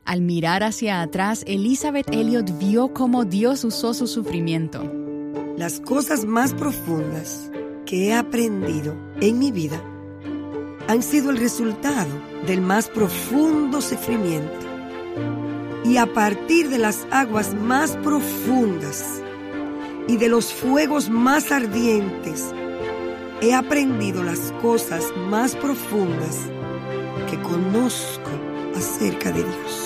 Al mirar hacia atrás, Elisabeth Elliot vio cómo Dios usó su sufrimiento. Las cosas más profundas que he aprendido en mi vida han sido el resultado del más profundo sufrimiento. Y a partir de las aguas más profundas y de los fuegos más ardientes, he aprendido las cosas más profundas que conozco acerca de Dios.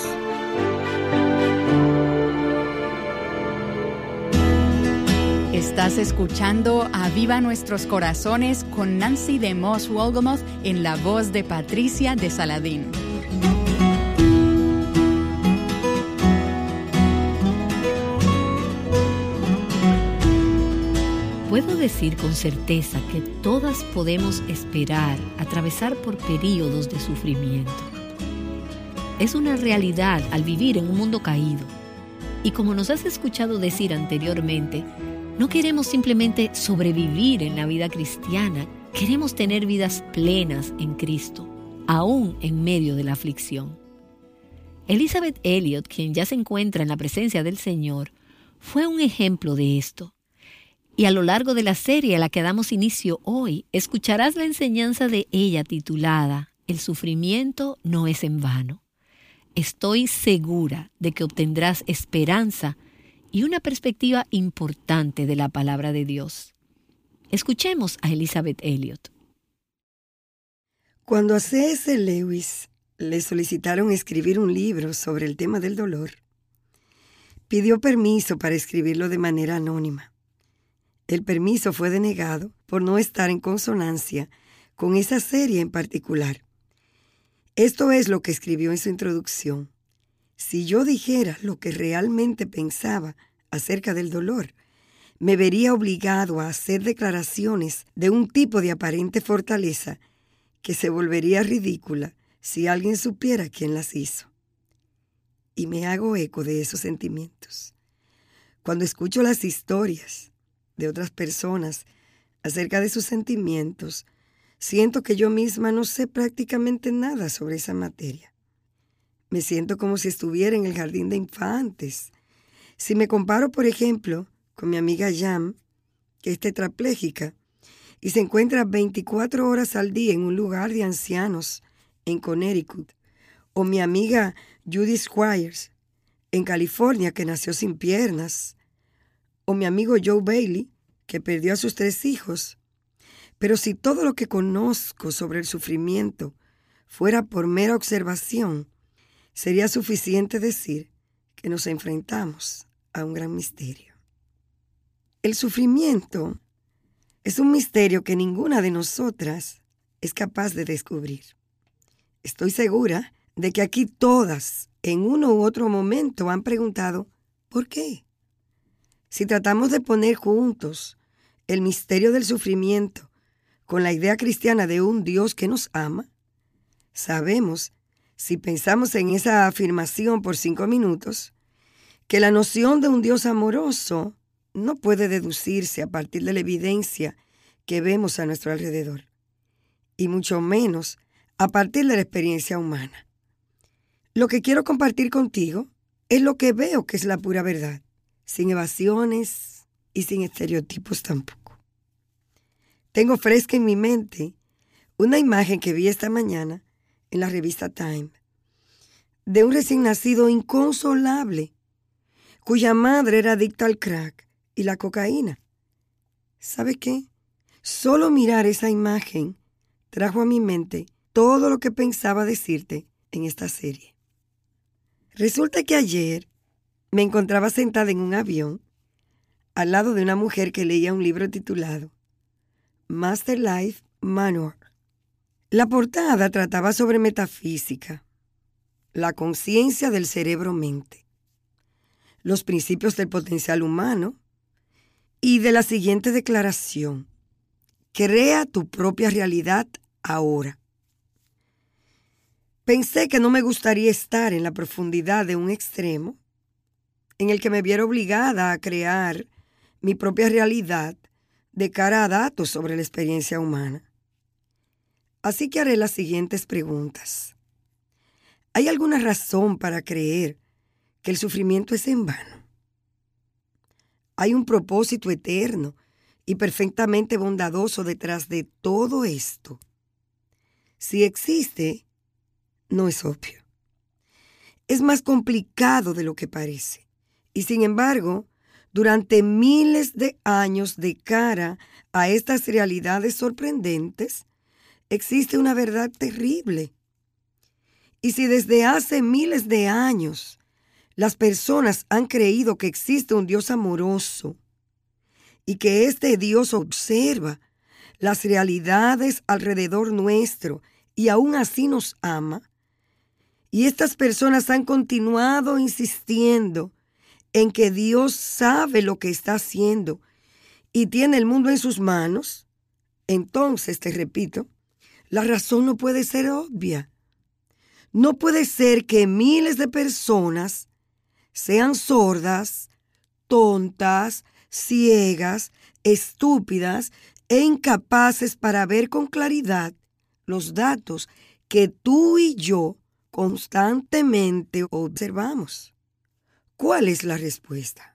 Estás escuchando Aviva Nuestros Corazones con Nancy DeMoss Wolgemuth en la voz de Patricia de Saladín. Puedo decir con certeza que todas podemos esperar atravesar por períodos de sufrimiento. Es una realidad al vivir en un mundo caído. Y como nos has escuchado decir anteriormente, no queremos simplemente sobrevivir en la vida cristiana, queremos tener vidas plenas en Cristo, aún en medio de la aflicción. Elisabeth Elliot, quien ya se encuentra en la presencia del Señor, fue un ejemplo de esto. Y a lo largo de la serie a la que damos inicio hoy, escucharás la enseñanza de ella titulada El sufrimiento no es en vano. Estoy segura de que obtendrás esperanza y una perspectiva importante de la palabra de Dios. Escuchemos a Elisabeth Elliot. Cuando a C.S. Lewis le solicitaron escribir un libro sobre el tema del dolor, pidió permiso para escribirlo de manera anónima. El permiso fue denegado por no estar en consonancia con esa serie en particular. Esto es lo que escribió en su introducción. Si yo dijera lo que realmente pensaba acerca del dolor, me vería obligado a hacer declaraciones de un tipo de aparente fortaleza que se volvería ridícula si alguien supiera quién las hizo. Y me hago eco de esos sentimientos. Cuando escucho las historias de otras personas acerca de sus sentimientos, siento que yo misma no sé prácticamente nada sobre esa materia. Me siento como si estuviera en el jardín de infantes. Si me comparo, por ejemplo, con mi amiga Jam, que es tetrapléjica y se encuentra 24 horas al día en un lugar de ancianos en Connecticut, o mi amiga Judy Squires, en California, que nació sin piernas, o mi amigo Joe Bailey, que perdió a sus 3 hijos. Pero si todo lo que conozco sobre el sufrimiento fuera por mera observación, sería suficiente decir que nos enfrentamos a un gran misterio. El sufrimiento es un misterio que ninguna de nosotras es capaz de descubrir. Estoy segura de que aquí todas, en uno u otro momento, han preguntado ¿por qué? Si tratamos de poner juntos el misterio del sufrimiento con la idea cristiana de un Dios que nos ama, sabemos, si pensamos en esa afirmación por 5 minutos, que la noción de un Dios amoroso no puede deducirse a partir de la evidencia que vemos a nuestro alrededor, y mucho menos a partir de la experiencia humana. Lo que quiero compartir contigo es lo que veo que es la pura verdad, sin evasiones y sin estereotipos tampoco. Tengo fresca en mi mente una imagen que vi esta mañana en la revista Time de un recién nacido inconsolable cuya madre era adicta al crack y la cocaína. ¿Sabe qué? Solo mirar esa imagen trajo a mi mente todo lo que pensaba decirte en esta serie. Resulta que ayer me encontraba sentada en un avión al lado de una mujer que leía un libro titulado Master Life Manual. La portada trataba sobre metafísica, la conciencia del cerebro-mente, los principios del potencial humano y de la siguiente declaración: crea tu propia realidad ahora. Pensé que no me gustaría estar en la profundidad de un extremo en el que me viera obligada a crear mi propia realidad de cara a datos sobre la experiencia humana. Así que haré las siguientes preguntas. ¿Hay alguna razón para creer que el sufrimiento es en vano? Hay un propósito eterno y perfectamente bondadoso detrás de todo esto. Si existe, no es obvio. Es más complicado de lo que parece. Y sin embargo, durante miles de años de cara a estas realidades sorprendentes, existe una verdad terrible. Y si desde hace miles de años las personas han creído que existe un Dios amoroso y que este Dios observa las realidades alrededor nuestro y aún así nos ama, y estas personas han continuado insistiendo en que Dios sabe lo que está haciendo y tiene el mundo en sus manos, entonces, te repito, la razón no puede ser obvia. No puede ser que miles de personas sean sordas, tontas, ciegas, estúpidas e incapaces para ver con claridad los datos que tú y yo constantemente observamos. ¿Cuál es la respuesta?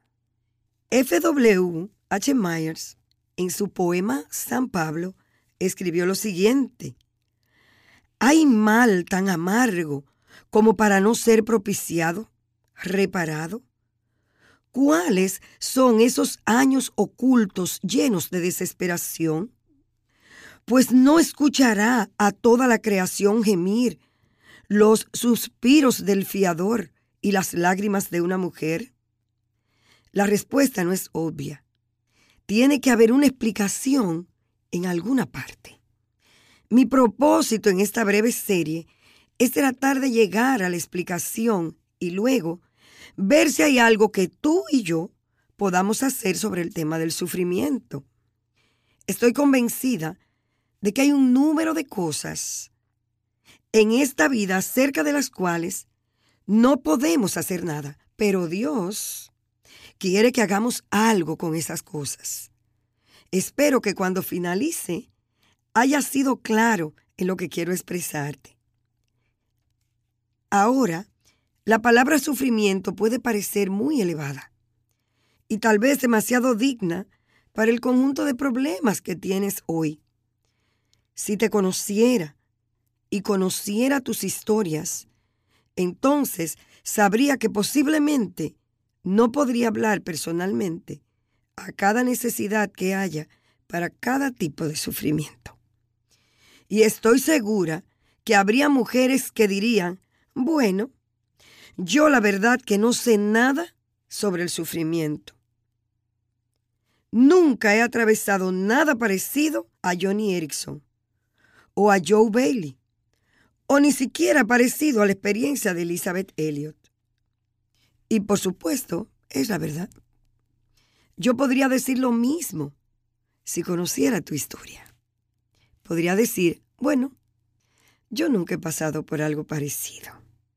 F.W.H. Myers, en su poema San Pablo, escribió lo siguiente: ¿hay mal tan amargo como para no ser propiciado, reparado? ¿Cuáles son esos años ocultos llenos de desesperación? Pues no escuchará a toda la creación gemir los suspiros del fiador y las lágrimas de una mujer. La respuesta no es obvia. Tiene que haber una explicación en alguna parte. Mi propósito en esta breve serie es tratar de llegar a la explicación y luego ver si hay algo que tú y yo podamos hacer sobre el tema del sufrimiento. Estoy convencida de que hay un número de cosas en esta vida acerca de las cuales no podemos hacer nada, pero Dios quiere que hagamos algo con esas cosas. Espero que cuando finalice haya sido claro en lo que quiero expresarte. Ahora, la palabra sufrimiento puede parecer muy elevada y tal vez demasiado digna para el conjunto de problemas que tienes hoy. Si te conociera y conociera tus historias, entonces sabría que posiblemente no podría hablar personalmente a cada necesidad que haya para cada tipo de sufrimiento. Y estoy segura que habría mujeres que dirían: bueno, yo la verdad que no sé nada sobre el sufrimiento. Nunca he atravesado nada parecido a Joni Eareckson o a Joe Bailey, o ni siquiera parecido a la experiencia de Elisabeth Elliot. Y por supuesto, es la verdad. Yo podría decir lo mismo si conociera tu historia. Podría decir: bueno, yo nunca he pasado por algo parecido.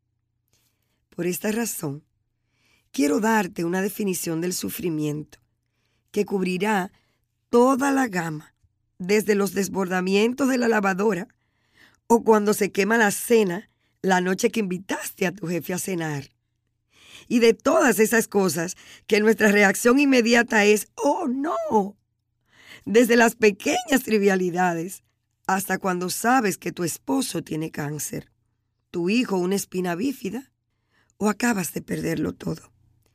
Por esta razón, quiero darte una definición del sufrimiento que cubrirá toda la gama, desde los desbordamientos de la lavadora o cuando se quema la cena la noche que invitaste a tu jefe a cenar. Y de todas esas cosas que nuestra reacción inmediata es: ¡oh, no! Desde las pequeñas trivialidades hasta cuando sabes que tu esposo tiene cáncer, tu hijo una espina bífida o acabas de perderlo todo.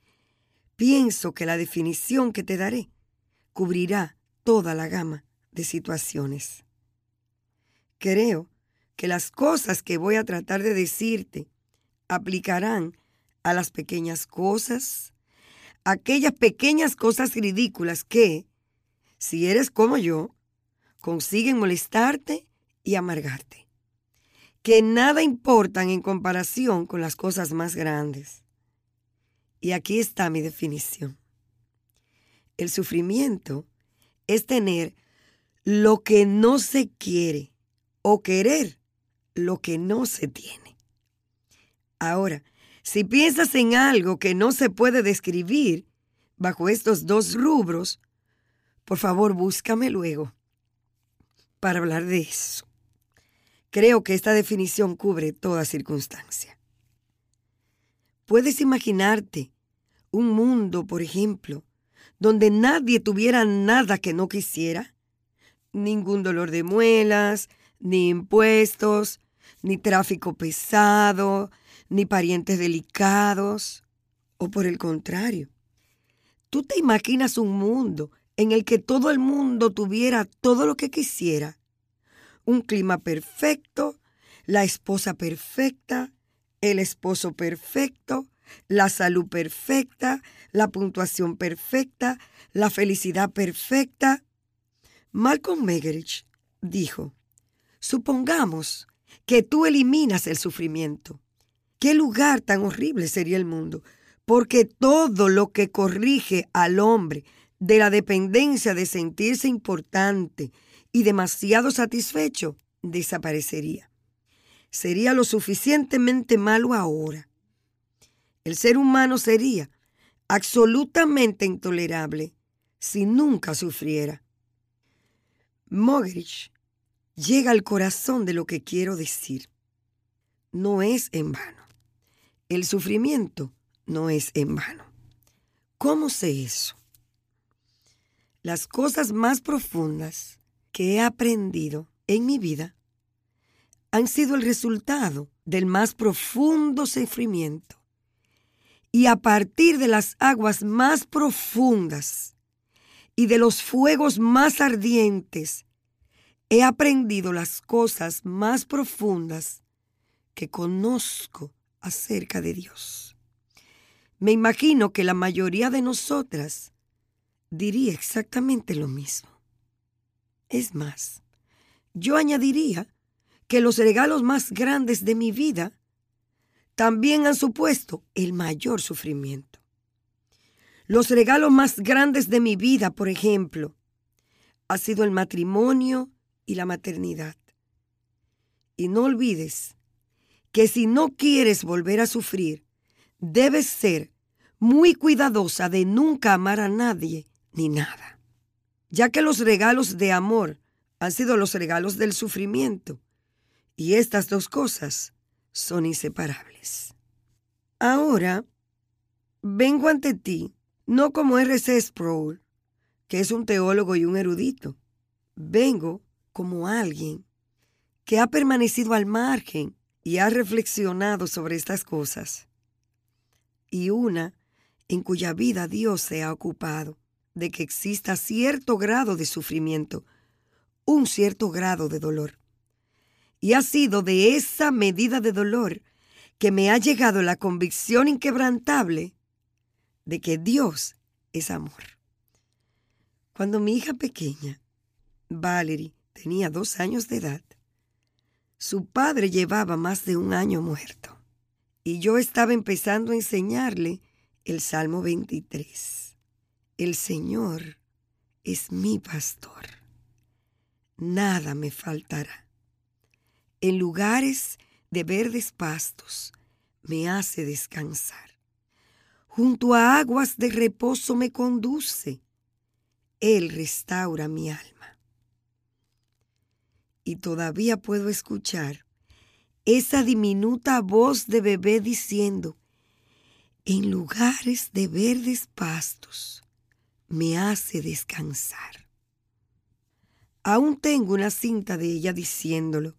Pienso que la definición que te daré cubrirá toda la gama de situaciones. Creo que las cosas que voy a tratar de decirte aplicarán a las pequeñas cosas, aquellas pequeñas cosas ridículas que, si eres como yo, consiguen molestarte y amargarte, que nada importan en comparación con las cosas más grandes. Y aquí está mi definición. El sufrimiento es tener lo que no se quiere o querer lo que no se tiene. Ahora, si piensas en algo que no se puede describir bajo estos dos rubros, por favor búscame luego para hablar de eso. Creo que esta definición cubre toda circunstancia. ¿Puedes imaginarte un mundo, por ejemplo, donde nadie tuviera nada que no quisiera? Ningún dolor de muelas, ni impuestos, ni tráfico pesado, ni parientes delicados. O por el contrario, ¿tú te imaginas un mundo en el que todo el mundo tuviera todo lo que quisiera? Un clima perfecto, la esposa perfecta, el esposo perfecto, la salud perfecta, la puntuación perfecta, la felicidad perfecta. Malcolm Muggeridge dijo: supongamos que tú eliminas el sufrimiento. ¿Qué lugar tan horrible sería el mundo? Porque todo lo que corrige al hombre de la dependencia de sentirse importante y demasiado satisfecho desaparecería. Sería lo suficientemente malo ahora. El ser humano sería absolutamente intolerable si nunca sufriera. Muggeridge llega al corazón de lo que quiero decir. No es en vano. El sufrimiento no es en vano. ¿Cómo sé eso? Las cosas más profundas que he aprendido en mi vida han sido el resultado del más profundo sufrimiento. Y a partir de las aguas más profundas y de los fuegos más ardientes, he aprendido las cosas más profundas que conozco acerca de Dios. Me imagino que la mayoría de nosotras diría exactamente lo mismo. Es más, yo añadiría que los regalos más grandes de mi vida también han supuesto el mayor sufrimiento. Los regalos más grandes de mi vida, por ejemplo, ha sido el matrimonio y la maternidad. Y no olvides que si no quieres volver a sufrir, debes ser muy cuidadosa de nunca amar a nadie ni nada, ya que los regalos de amor han sido los regalos del sufrimiento, y estas dos cosas son inseparables. Ahora, vengo ante ti, no como R.C. Sproul, que es un teólogo y un erudito. Vengo como alguien que ha permanecido al margen y ha reflexionado sobre estas cosas, y una en cuya vida Dios se ha ocupado de que exista cierto grado de sufrimiento, un cierto grado de dolor. Y ha sido de esa medida de dolor que me ha llegado la convicción inquebrantable de que Dios es amor. Cuando mi hija pequeña, Valerie, tenía 2 años de edad, su padre llevaba más de 1 año muerto, y yo estaba empezando a enseñarle el Salmo 23. El Señor es mi pastor, nada me faltará. En lugares de verdes pastos me hace descansar. Junto a aguas de reposo me conduce. Él restaura mi alma. Y todavía puedo escuchar esa diminuta voz de bebé diciendo: en lugares de verdes pastos me hace descansar. Aún tengo una cinta de ella diciéndolo.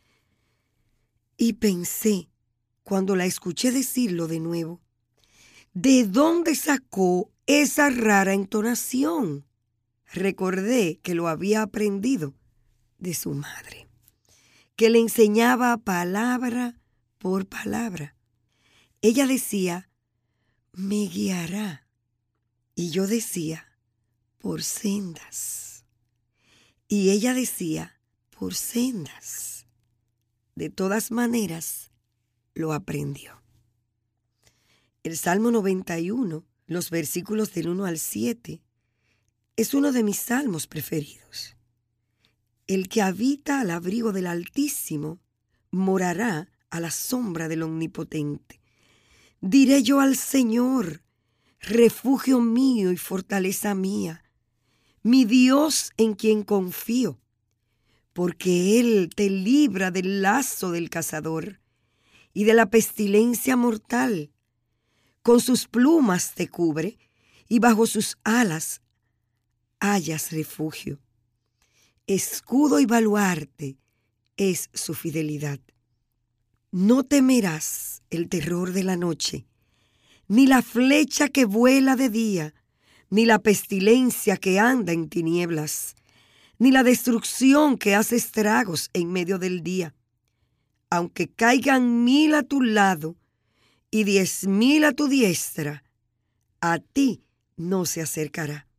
Y pensé, cuando la escuché decirlo de nuevo, ¿de dónde sacó esa rara entonación? Recordé que lo había aprendido de su madre, que le enseñaba palabra por palabra. Ella decía: me guiará. Y yo decía: por sendas. Y ella decía: por sendas. De todas maneras, lo aprendió. El Salmo 91, los versículos del 1 al 7, es uno de mis salmos preferidos. El que habita al abrigo del Altísimo morará a la sombra del Omnipotente. Diré yo al Señor: refugio mío y fortaleza mía, mi Dios en quien confío. Porque Él te libra del lazo del cazador y de la pestilencia mortal. Con sus plumas te cubre y bajo sus alas hallas refugio. Escudo y baluarte es su fidelidad. No temerás el terror de la noche, ni la flecha que vuela de día, ni la pestilencia que anda en tinieblas, ni la destrucción que hace estragos en medio del día. Aunque caigan 1000 a tu lado y 10,000 a tu diestra, a ti no se acercará.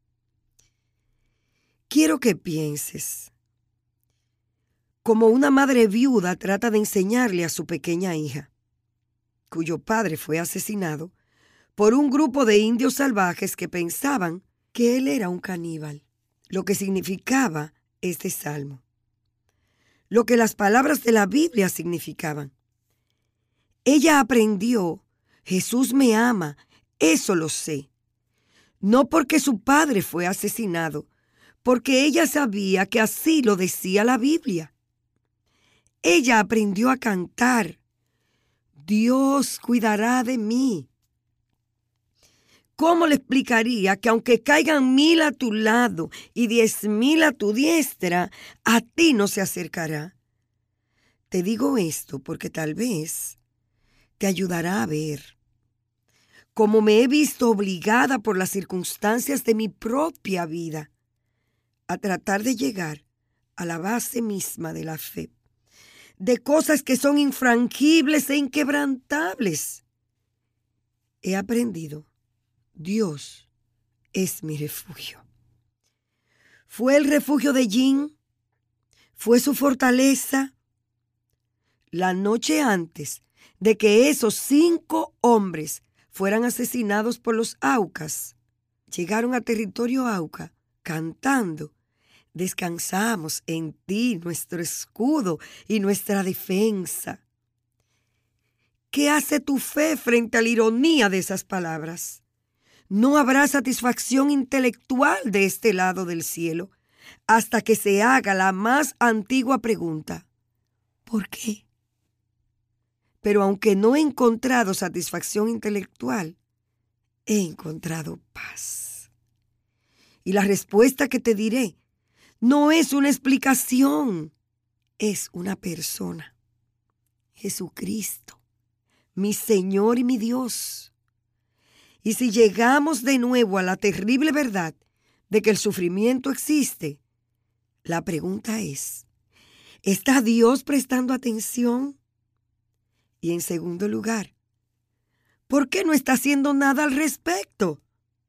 Quiero que pienses como una madre viuda trata de enseñarle a su pequeña hija, cuyo padre fue asesinado por un grupo de indios salvajes que pensaban que él era un caníbal, lo que significaba este salmo, lo que las palabras de la Biblia significaban. Ella aprendió, Jesús me ama, eso lo sé. No porque su padre fue asesinado, porque ella sabía que así lo decía la Biblia. Ella aprendió a cantar, Dios cuidará de mí. ¿Cómo le explicaría que aunque caigan 1000 a tu lado y 10,000 a tu diestra, a ti no se acercará? Te digo esto porque tal vez te ayudará a ver cómo me he visto obligada por las circunstancias de mi propia vida a tratar de llegar a la base misma de la fe, de cosas que son infrangibles e inquebrantables. He aprendido, Dios es mi refugio. Fue el refugio de Jim, fue su fortaleza. La noche antes de que esos 5 hombres fueran asesinados por los Aucas, llegaron a territorio Auca cantando, descansamos en ti, nuestro escudo y nuestra defensa. ¿Qué hace tu fe frente a la ironía de esas palabras? No habrá satisfacción intelectual de este lado del cielo hasta que se haga la más antigua pregunta: ¿por qué? Pero aunque no he encontrado satisfacción intelectual, he encontrado paz. Y la respuesta que te diré no es una explicación, es una persona. Jesucristo, mi Señor y mi Dios. Y si llegamos de nuevo a la terrible verdad de que el sufrimiento existe, la pregunta es, ¿está Dios prestando atención? Y en segundo lugar, ¿por qué no está haciendo nada al respecto?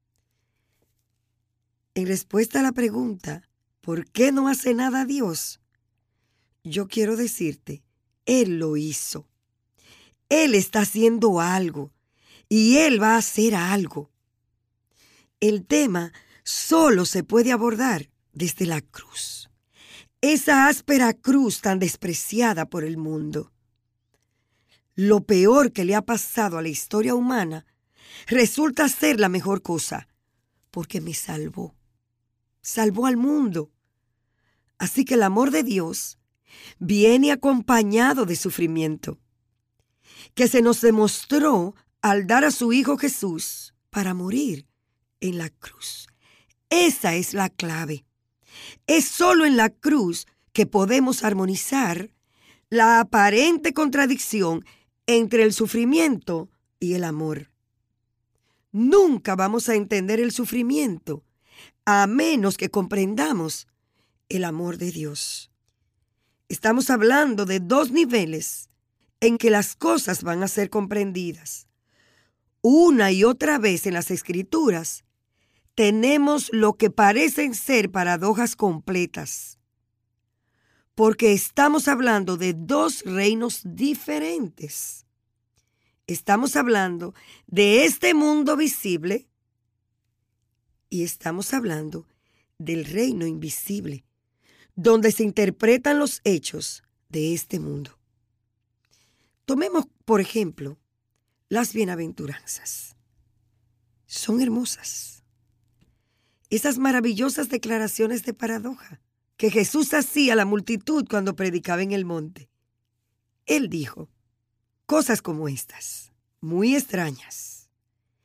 En respuesta a la pregunta, ¿por qué no hace nada Dios? Yo quiero decirte, Él lo hizo. Él está haciendo algo y Él va a hacer algo. El tema solo se puede abordar desde la cruz. Esa áspera cruz tan despreciada por el mundo. Lo peor que le ha pasado a la historia humana resulta ser la mejor cosa, porque me salvó. Salvó al mundo. Así que el amor de Dios viene acompañado de sufrimiento, que se nos demostró al dar a su Hijo Jesús para morir en la cruz. Esa es la clave. Es solo en la cruz que podemos armonizar la aparente contradicción entre el sufrimiento y el amor. Nunca vamos a entender el sufrimiento a menos que comprendamos el amor de Dios. Estamos hablando de 2 niveles en que las cosas van a ser comprendidas. Una y otra vez en las Escrituras tenemos lo que parecen ser paradojas completas, porque estamos hablando de 2 reinos diferentes. Estamos hablando de este mundo visible y estamos hablando del reino invisible, donde se interpretan los hechos de este mundo. Tomemos, por ejemplo, las bienaventuranzas. Son hermosas. Esas maravillosas declaraciones de paradoja que Jesús hacía a la multitud cuando predicaba en el monte. Él dijo cosas como estas, muy extrañas.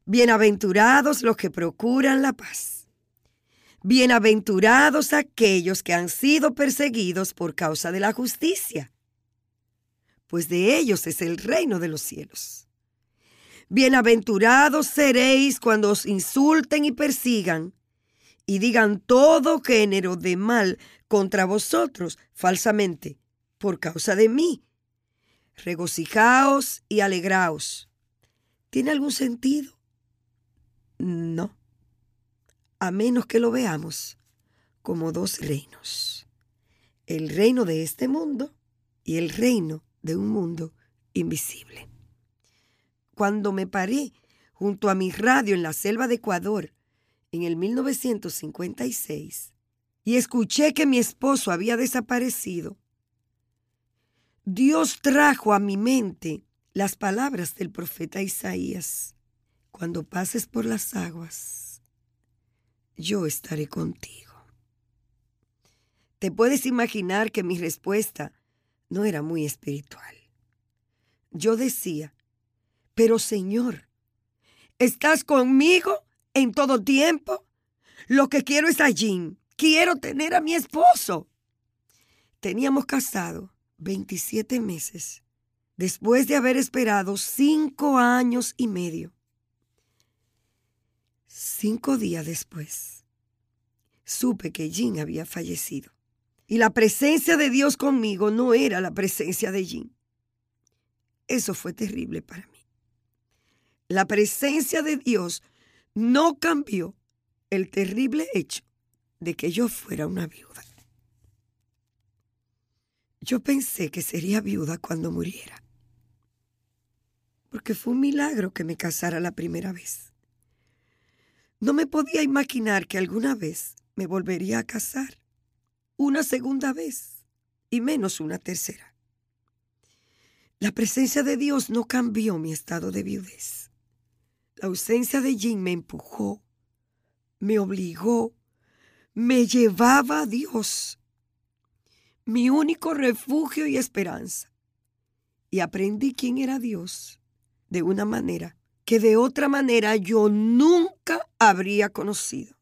Bienaventurados los que procuran la paz. Bienaventurados aquellos que han sido perseguidos por causa de la justicia, pues de ellos es el reino de los cielos. Bienaventurados seréis cuando os insulten y persigan, y digan todo género de mal contra vosotros falsamente, por causa de mí. Regocijaos y alegraos. ¿Tiene algún sentido? No, a menos que lo veamos como dos reinos: el reino de este mundo y el reino de un mundo invisible. Cuando me paré junto a mi radio en la selva de Ecuador en el 1956 y escuché que mi esposo había desaparecido, Dios trajo a mi mente las palabras del profeta Isaías: cuando pases por las aguas, yo estaré contigo. Te puedes imaginar que mi respuesta no era muy espiritual. Yo decía: pero Señor, ¿estás conmigo en todo tiempo? Lo que quiero es a Jim. Quiero tener a mi esposo. Teníamos casado 27 meses, después de haber esperado 5 años y medio. 5 días después, supe que Jim había fallecido. Y la presencia de Dios conmigo no era la presencia de Jim. Eso fue terrible para mí. La presencia de Dios no cambió el terrible hecho de que yo fuera una viuda. Yo pensé que sería viuda cuando muriera, porque fue un milagro que me casara la primera vez. No me podía imaginar que alguna vez me volvería a casar, una segunda vez, y menos una tercera. La presencia de Dios no cambió mi estado de viudez. La ausencia de Jim me empujó, me obligó, me llevaba a Dios, mi único refugio y esperanza. Y aprendí quién era Dios de una manera que de otra manera yo nunca habría conocido.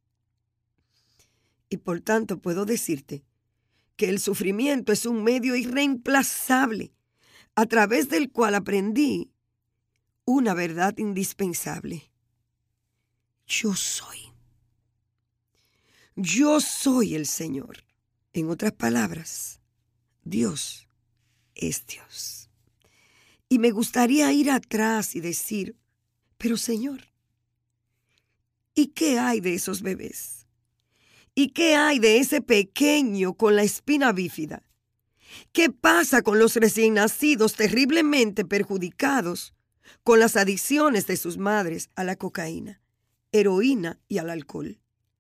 Y por tanto puedo decirte que el sufrimiento es un medio irreemplazable a través del cual aprendí una verdad indispensable. Yo soy. Yo soy el Señor. En otras palabras, Dios es Dios. Y me gustaría ir atrás y decir: pero Señor, ¿y qué hay de esos bebés? ¿Y qué hay de ese pequeño con la espina bífida? ¿Qué pasa con los recién nacidos terriblemente perjudicados con las adicciones de sus madres a la cocaína, heroína y al alcohol?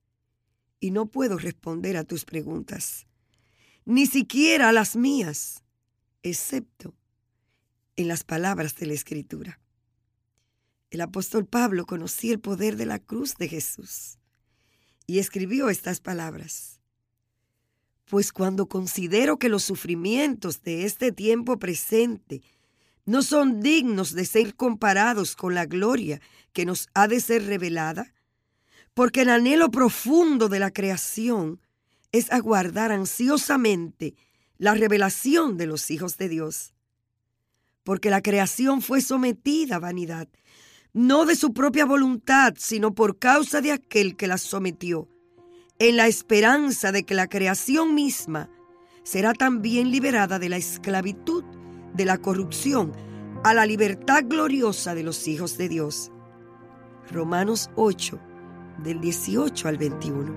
Y no puedo responder a tus preguntas, ni siquiera a las mías, excepto en las palabras de la Escritura. El apóstol Pablo conocía el poder de la cruz de Jesús y escribió estas palabras: pues cuando considero que los sufrimientos de este tiempo presente no son dignos de ser comparados con la gloria que nos ha de ser revelada, porque el anhelo profundo de la creación es aguardar ansiosamente la revelación de los hijos de Dios. Porque la creación fue sometida a vanidad, no de su propia voluntad, sino por causa de aquel que la sometió, en la esperanza de que la creación misma será también liberada de la esclavitud de la corrupción a la libertad gloriosa de los hijos de Dios. Romanos 8, del 18 al 21.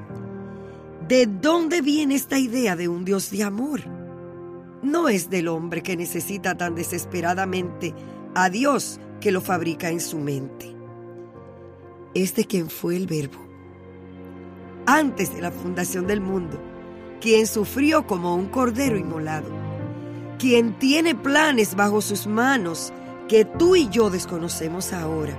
¿De dónde viene esta idea de un Dios de amor? No es del hombre, que necesita tan desesperadamente a Dios que lo fabrica en su mente. Es de quien fue el Verbo, antes de la fundación del mundo, quien sufrió como un cordero inmolado, quien tiene planes bajo sus manos que tú y yo desconocemos ahora.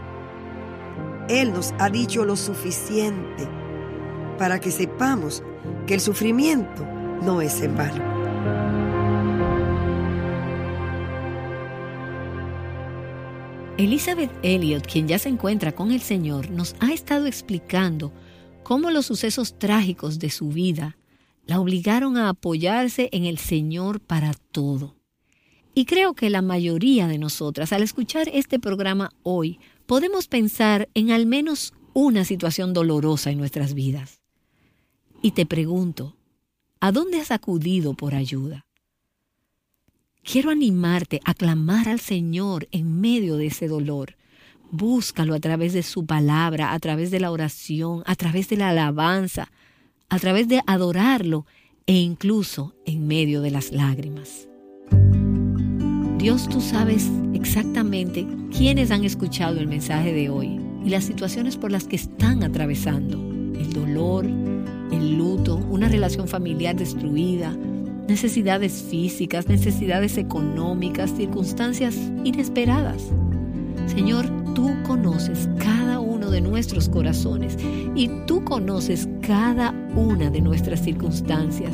Él nos ha dicho lo suficiente para que sepamos que el sufrimiento no es en vano. Elizabeth Elliot, quien ya se encuentra con el Señor, nos ha estado explicando cómo los sucesos trágicos de su vida la obligaron a apoyarse en el Señor para todo. Y creo que la mayoría de nosotras, al escuchar este programa hoy, podemos pensar en al menos una situación dolorosa en nuestras vidas. Y te pregunto, ¿a dónde has acudido por ayuda? Quiero animarte a clamar al Señor en medio de ese dolor. Búscalo a través de su palabra, a través de la oración, a través de la alabanza, a través de adorarlo e incluso en medio de las lágrimas. Dios, tú sabes exactamente quiénes han escuchado el mensaje de hoy y las situaciones por las que están atravesando. El dolor, el luto, una relación familiar destruida, necesidades físicas, necesidades económicas, circunstancias inesperadas. Señor, tú conoces cada uno de nuestros corazones y tú conoces cada una de nuestras circunstancias.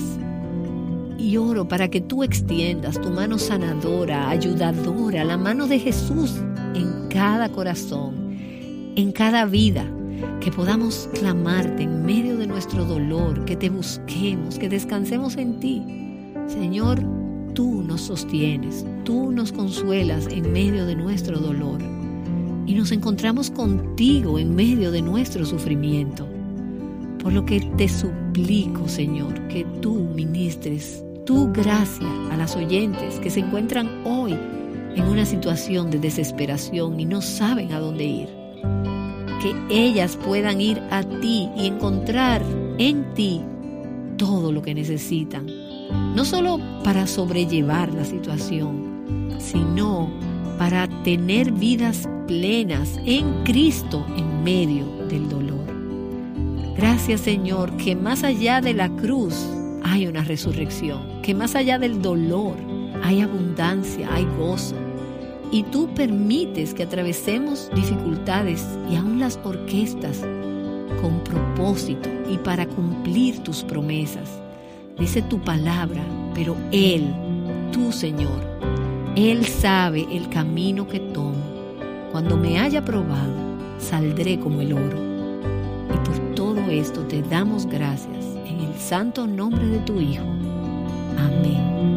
Y oro para que tú extiendas tu mano sanadora, ayudadora, la mano de Jesús en cada corazón, en cada vida, que podamos clamarte en medio de nuestro dolor, que te busquemos, que descansemos en ti. Señor, tú nos sostienes, tú nos consuelas en medio de nuestro dolor y nos encontramos contigo en medio de nuestro sufrimiento. Por lo que te suplico, Señor, que tú ministres tu gracia a las oyentes que se encuentran hoy en una situación de desesperación y no saben a dónde ir. Que ellas puedan ir a ti y encontrar en ti todo lo que necesitan. No solo para sobrellevar la situación, sino para tener vidas plenas en Cristo en medio del dolor. Gracias, Señor, que más allá de la cruz hay una resurrección, que más allá del dolor hay abundancia, hay gozo. Y tú permites que atravesemos dificultades y aún las orquestas con propósito y para cumplir tus promesas. Dice tu palabra, pero Él, tú, Señor, Él sabe el camino que tomo. Cuando me haya probado, saldré como el oro. Y por todo esto te damos gracias en el santo nombre de tu Hijo. Amén.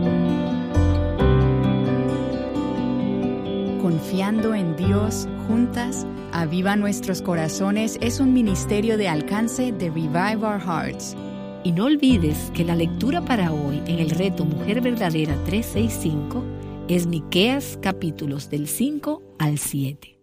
Confiando en Dios, juntas, Aviva Nuestros Corazones es un ministerio de alcance de Revive Our Hearts. Y no olvides que la lectura para hoy en el reto Mujer Verdadera 365 es Miqueas capítulos del 5 al 7.